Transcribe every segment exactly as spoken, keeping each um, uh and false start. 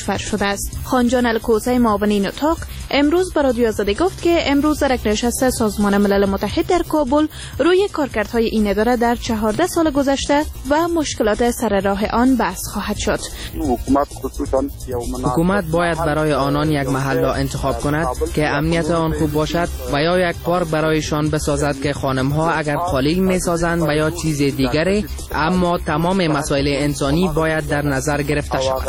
کشور شده است. خانجان الکوزی معاونین اتاق امروز به رادیو آزادی گفت که امروز در یک نشست سازمان ملل متحد در کابل روی کارکردهای این اداره در چهارده سال گذشته و مشکلات سر راه آن بحث خواهد شد. حکومت باید برای آنان یک محل را انتخاب کند که امنیت آن خوب باشد و یا یک پارک برایشان بسازد که خانم‌ها اگر خالی می‌سازند و یا چیز دیگری، اما تمام مسائل انسانی باید در نظر گرفته شود.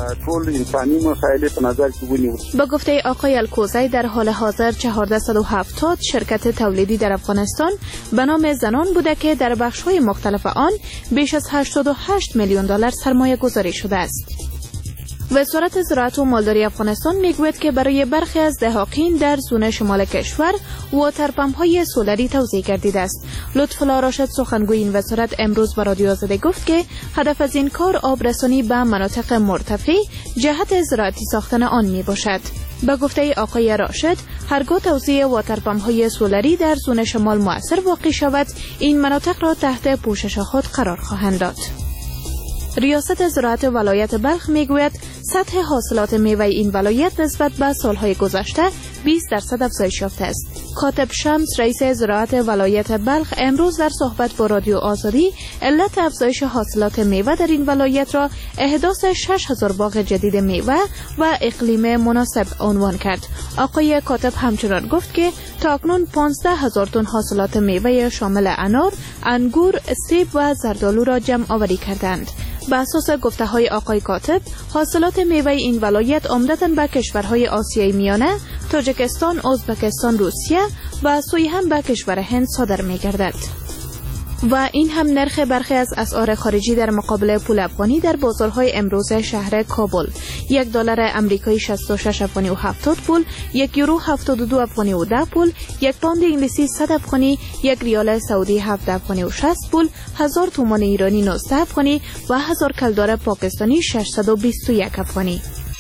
با گفته آقای الکوزی در حال حاضر چهارصد و هفتاد شرکت تولیدی در افغانستان به نام زنان بوده که در بخش‌های مختلف آن بیش از هشتاد و هشت میلیون دلار سرمایه گذاری شده است. وزارت زراعت و مالداری افغانستان میگوید که برای برخی از دهاقین در زون شمال کشور واترپمپ های سولری توزیع گردیده است. لطف‌الله راشد سخنگوی این وزارت امروز به رادیو آزادی گفت که هدف از این کار آبرسانی به مناطق مرتفع جهت زراعتی ساختن آن می باشد. به گفته آقای راشد، هرگاه توزیع واترپمپ های سولری در زون شمال مؤثر واقع شود، این مناطق را تحت پوشش خود قرار خواهند داد. ریاست زراعت ولایت بلخ میگوید سطح حاصلات میوه این ولایت نسبت به سالهای گذشته بیست درصد افزایش یافته است. کاتب شمس رئیس زراعت ولایت بلخ امروز در صحبت با رادیو آزادی علت افزایش حاصلات میوه در این ولایت را احداث شش هزار باغ جدید میوه و اقلیم مناسب عنوان کرد. آقای کاتب همچنان گفت که تاکنون پانزده هزار تن حاصلات میوه شامل انار، انگور، سیب و زردآلو را جمع آوری کردند. به اساس گفته های آقای کاتب، حاصلات میوه این ولایت عمدتاً به کشورهای آسیای میانه، تاجیکستان، ازبکستان، روسیه و سوی هم به کشور هند صادر می گردد. و این هم نرخ برخی از اسعار خارجی در مقابل پول افغانی در بازارهای امروز شهر کابل. یک دلار امریکایی شصت و شش افغانی و هفتاد پول، یک یورو هفتاد و دو افغانی و ده پول، یک پوند انگلیسی صد افغانی، یک ریال سعودی هفت افغانی و شصت پول، هزار تومان ایرانی نوزده افغانی و هزار کلدار پاکستانی ششصد و بیست و یک افغانی.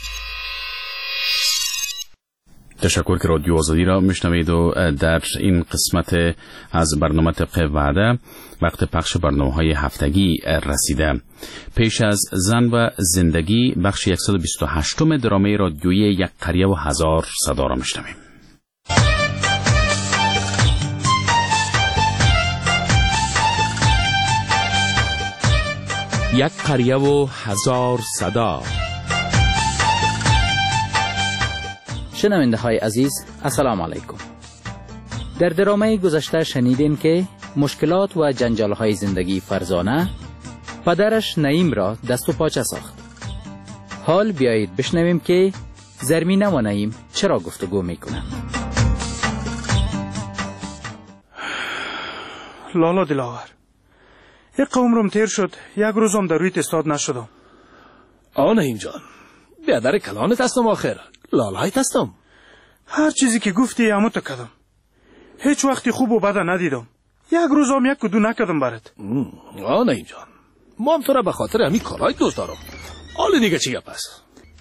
تشکر که رادیو آزادی را میشنوید و در این قسمت از برنامه طبق وعده وقت پخش برنامه‌های هفتگی رسیده. پیش از زن و زندگی بخش صد و بیست و هشت درامه رادیویی یک قریه و هزار صدا را میشنویم. یک قریه و هزار صدا. شنونده های عزیز، السلام علیکم. در درامه گذشته شنیدین که مشکلات و جنجال های زندگی فرزانه پدرش نعیم را دست و پاچه ساخت. حال بیایید بشنویم که زرمینه و نعیم چرا گفتگو میکنند. لالا دلاور، یک عمرم تیر شد، یک روزم در روی تستاد نشدم. آه نعیم جان، بیادر کلانت هستم آخر، لالایت هستم. هر چیزی که گفتی همو تا کدم. هیچ وقتی خوب و بد ندیدم. یک روزم یک کدو نکدم برات. آه نعیم جان، ما هم تو را به خاطر همین کارهای دوست دارم. حال دیگه چیه پس؟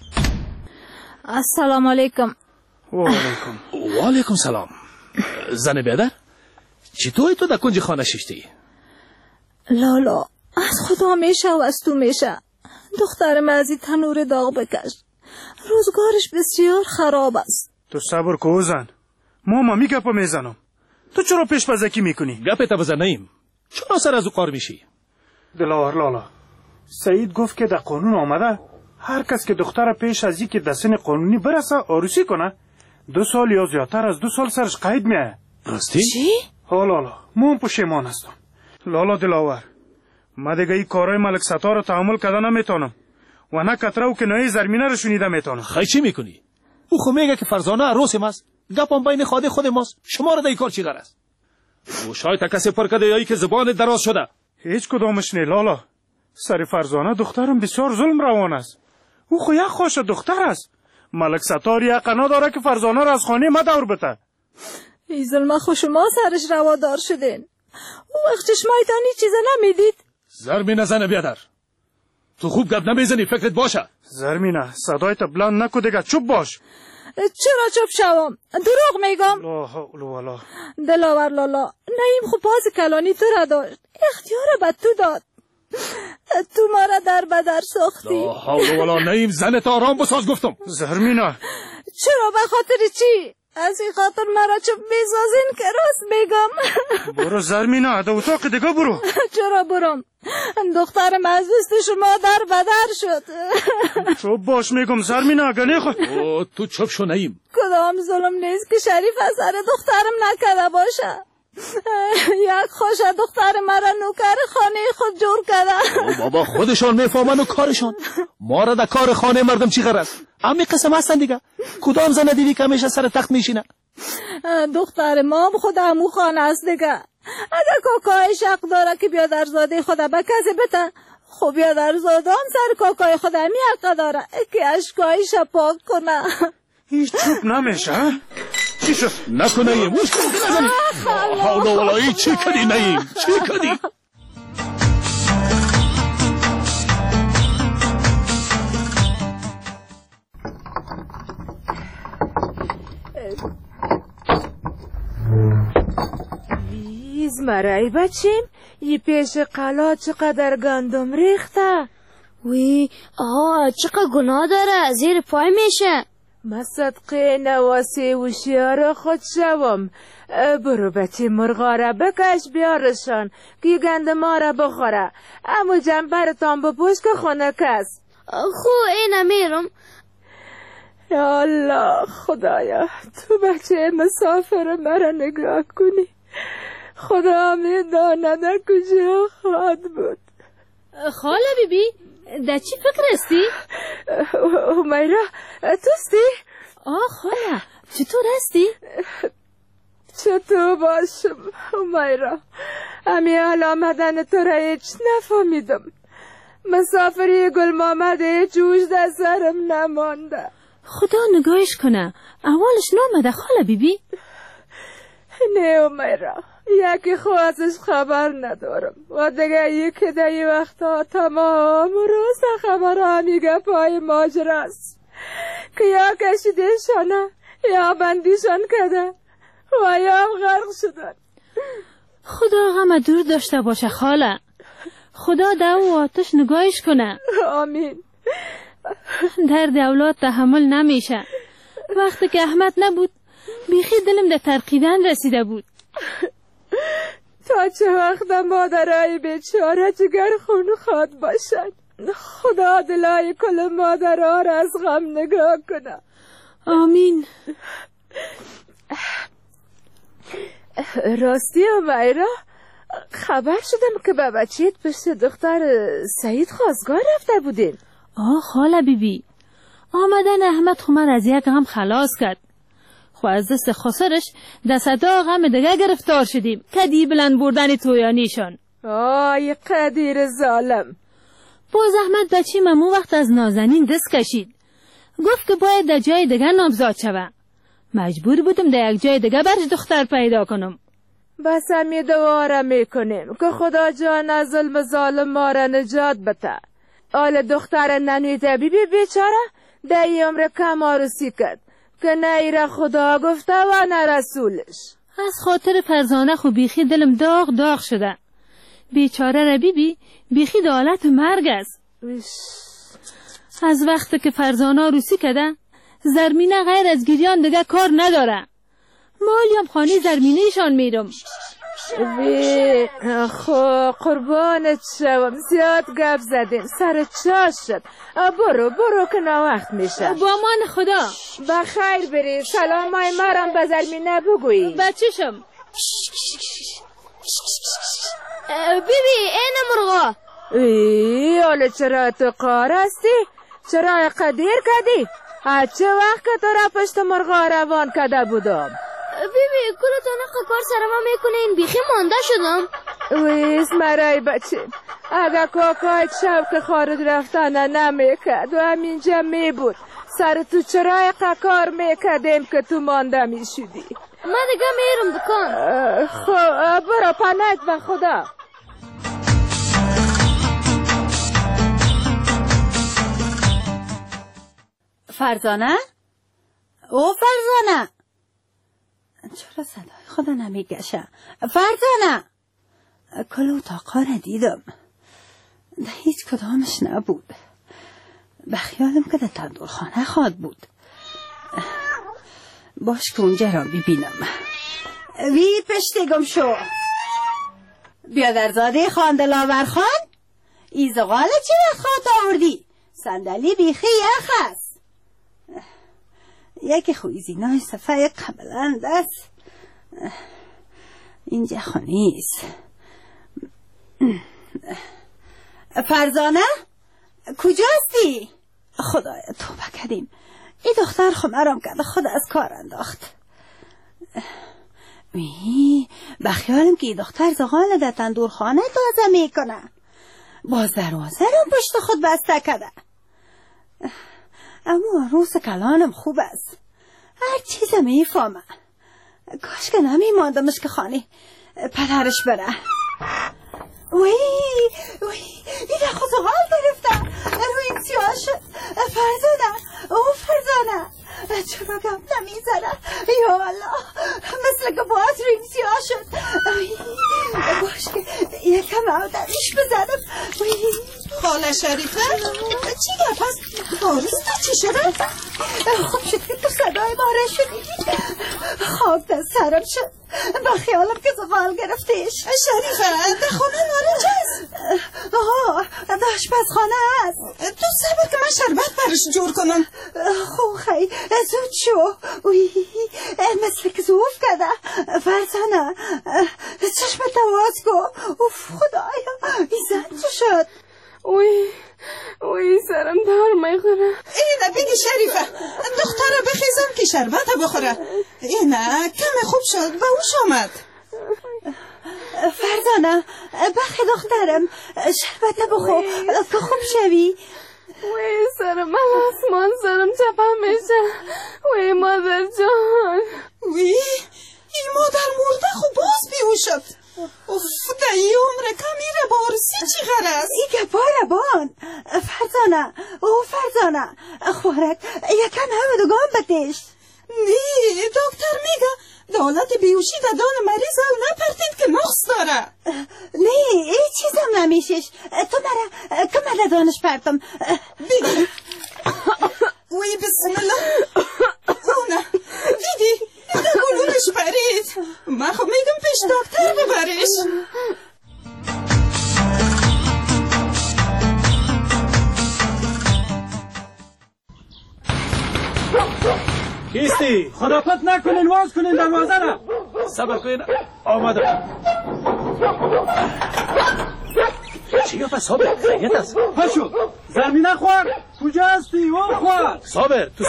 السلام علیکم. و علیکم. و علیکم سلام. زن بیادر، چطوری تو در کنج خانه ششتی؟ لالا، از خدا میشه و از تو میشه. دخترم از این تنور داغ بکش. روزگارش بسیار خراب است. تو صبر کو زن، ما ما می گپا میزنم. تو چرا پیش پزکی میکنی؟ گپت بزن نعیم، چرا سر از او قار میشی؟ دلاور لالا، سعید گفت که در قانون آمده هر کس که دختر پیش از این که در سن قانونی برسه عروسی کنه دو سال یا زیادتر از دو سال سرش قید میه. راستی؟ چی؟ ها لالا، ما هم پشیمان هستم. لالا دلاور، ما دیگه این کارهای ملک ستار رو تحمل کردن نمیتونم و نه کترو که نوی زرمینه رو شنیده میتونم. خیلی چی میکنی؟ او خو میگه که فرزانه عروسم است. گپم بین خود خود ماست. شما را در این کار چی غرض است؟ او شاید کسی پر کده یایی که زبان دراز شده. هیچ کدامش نه لالا. سر فرزانه دخترم بسیار ظلم روان است. او خو یک خوش دختر است. ملک ستار یک قنا داره که فرزانه را از خانه ما دور بته. ای ظلم خو شما سرش روادار شدین. او وقت چشمایتان هیچ چیز نمیدید. زرمینه زن بیادر، تو خوب گپ نمیزنی، فکرت باشه. زرمینه صدایت بلند نکو دیگه، چوب باش. چرا چوب شوم؟ دروغ میگم. لا حول ولا. دلاور لالا، نعیم خو باز کلانی تو را داشت، اختیار به تو داد. تو ما را در بدر ساختی. لا حول ولا نیم، زنت آرام بساز گفتم. زرمینا چرا؟ به خاطر چی؟ از این خاطر مرا چوب میسازین که راست میگم. برو زرمینا، در اتاق دیگه برو. چرا برم؟ دخترم از دست شما در بدر شد. چوب باش میگم زرمینا، گنی خود. او تو چوب شو نیم. کدام ظلم نیست که شریف از سر دخترم نکده باشه. یک خوش دختر مرا نوکر خانه خود جور کرده. بابا خودشان میفهمن و کارشان. ما را در کار خانه مردم چی غرض؟ امی قسم هستن دیگه. کدام زن دیدی که همیشه سر تخت میشینه؟ دختر ما خود همو خانه است دیگه. اگر کاکایش حق داره که بیادرزاده خود به کسی بته، خب بیادرزاده هم سر کاکای خود همی حق داره که اشکایش پاک کنه. هیچ چوب نمیشه؟ چی شد؟ نکنه یه مشکل نزنی. حالا ولایی چی کردی نیم؟ چی کردی؟ ویز مرای بچیم یه پیش قلا چقدر گندم ریخته. وی آه چقدر گناه داره، زیر پای میشه. ما صدقه نواسی و شیار خود شوم. برو بچه مرغا را بکش بیارشان که گند ما را بخوره. اما جنبرتان بپوش که خونه کس. خو اینه میرم. یا الله خدایا، تو بچه مسافر مرا نگاه کنی. خدا میداند کجا خواهد بود. خاله بی بی در چی فکر استی؟ همیرا توستی؟ آه خاله چطور هستی؟ چطور باشم همیرا؟ همی حال آمدن تو را هیچ نفهمیدم. مسافری گل مامده جوش در سرم نمانده. خدا نگاهش کنه، اولش نامده خاله بی بی؟ نه همیرا، یکی خو ازش خبر ندارم و دیگه یکی در یه وقتا تمام روز خبر همیگه پای ماجراست که یا کشیدشانه یا بندیشان کده و یا هم غرق شدن. خدا غم دور داشته باشه خاله. خدا در او آتش نگاهش کنه. آمین. درد اولاد تحمل نمیشه. وقتی که احمد نبود بیخی دلم در ترقیدن رسیده بود. تا چه وقت مادرای بیچاره جگر خون خواد باشد. خدا دلای کل مادرها را از غم نگاه کنه. آمین. راستی امیرا، خبر شدم که به بچهت پشت دختر سعید خواستگار رفته بودین. آه خاله بی بی، آمدن احمد خمر از یک غم خلاص کرد. خو از دست خسرش دست دا غم دیگه گرفتار شدیم که دی بلند بردن تویانیشان. آی قدیر ظالم. باز احمد بچی ممو وقت از نازنین دست کشید، گفت که باید در جای دیگه نامزاد شوه. مجبور بودم در یک جای دیگه برش دختر پیدا کنم. بس همی دواره میکنیم که خدا جان از ظلم ظالم ما را نجات بده. آل دختر ننوی طبیبی بیچاره در عمر کم عروسی کرد که نه ایره خدا گفته و نه رسولش. از خاطر فرزانه خو بیخی دلم داغ داغ شده. بیچاره ربی بی بیخی دالت مرگ است. از وقت که فرزانه عروسی کرده زرمینه غیر از گریان دیگه کار نداره. مالیم خانه زرمینهشان میرم. وی خو قربانت شوم، زیاد گپ زدیم سر چاش شد. برو برو که وقت میشه. با من خدا. بخیر بری. سلام های مرم به زرمینه بگویی. بچشم. بیبی این مرغا. ای حالا چرا تو قار هستی؟ چرا قدیر کردی؟ چه وقت که تو را پشت مرغا روان کرده بودم؟ بیبی کلتو نقه کار سرما میکنین بیخی مانده شدم. ویس مرای بچه، اگه کاکای شب که خارج رفتن نمیکرد و همینجا میبود سر تو چرای کار میکردیم که تو مانده میشدی. من دیگه میرم دکان. خب برو پنج به خدا. فرزانه؟ او فرزانه، چرا صدای خدا نمیگشه؟ فرزانه، کل اتاقا را دیدم. در هیچ کدامش نبود. به خیالم که در تندورخانه خواد بود. باش که اونجا را ببینم. وی پشت گم شو. بیادرزاده خان دلاور خان، ای زغال چی وقت خواد آوردی؟ صندلی بیخی یخ است. یکی خوی زینای صفحه قبلند است. اینجا خونیست. فرزانه کجاستی؟ خدایا توبه کردیم. این دختر خمرم کرده خود از کار انداخت. وی بخیالم که این دختر زغال در تندورخانه تازه میکنه. باز دروازه رو پشت خود بسته کرده. اما عروس کلانم خوب است. هر چیز میفهمه. کاش که نمیماندمش که خانه پدرش بره. وی وی این خود زغال گرفته. روی سیاه شد. فرزانه او فرزانه چرا گم نمیزنه؟ یا الله مثل که باز روی سیاه شد. باش که یکم آدمش بزنم. خاله شریفه چی گفت است؟ باریستا چی شده؟ خوب شد که تو صدای باره شدی. خواب در سرم شد. با خیالم که زغال گرفتیش. شریفه در خانه نارنجاست؟ آه در آشپزخانه است. تو صبر که من شربت برش جور کنم. خو خی زود شو. وی مثل که زوف کرده. فرزانه چشم تواز کو. اوف خدایا این زن چه شد؟ وی وی سرم دار میخوره. اینه بگی شریفه دختره بخیزم که شربت بخوره. اینه کم خوب شد به اوش آمد. فرزانه بخی دخترم شربت بخور که خوب شوی. وی سرم آسمان سرم چپه میشه. وی مادر جان. وی این مادر مرده خوب باز بیو شد. اوف تا ای عمر کمیره بارسی چی غرست؟ ای که باره بان. فرزانه او فرزانه خورک یکم همه دوگان بتش. نی دکتر میگه دولت بیوشی در دان مریض او نپرتید که نقص داره. نه ای چیزم نمیشش. تو مرا که من دانش پرتم بگی. وی بسم الله. اونه دیدی در گلونش برید. من خب میگم پیش دکتر ببرش. کیستی؟ خداپت نکنین واز کنین دروازه را. صبر کنین آمده. چی گفت صابر؟ خیلیت است. پشو زمینه خوار کجا هستی؟ او خوار صابر تو